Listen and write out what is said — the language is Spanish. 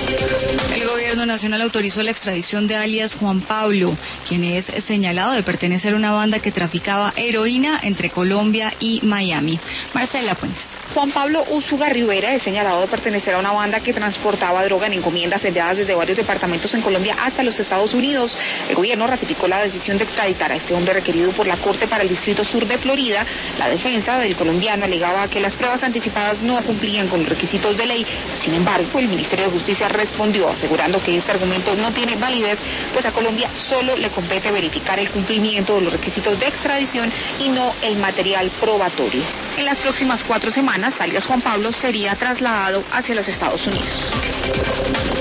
El gobierno nacional autorizó la extradición de alias Juan Pablo, quien es señalado de pertenecer a una banda que traficaba heroína entre Colombia y Miami. Marcela Puentes. Juan Pablo Úsuga Rivera es señalado de pertenecer a una banda que transportaba droga en encomiendas enviadas desde varios departamentos en Colombia hasta los Estados Unidos. El gobierno ratificó la decisión de extraditar a este hombre requerido por la Corte para el Distrito Sur de Florida. La defensa del colombiano alegaba que las pruebas anticipadas no cumplían con los requisitos de ley. Sin embargo, el Ministerio de Justicia respondió asegurando que este argumento no tiene validez, pues a Colombia solo le compete verificar el cumplimiento de los requisitos de extradición y no el material probatorio. En las próximas 4 semanas, alias Juan Pablo sería trasladado hacia los Estados Unidos.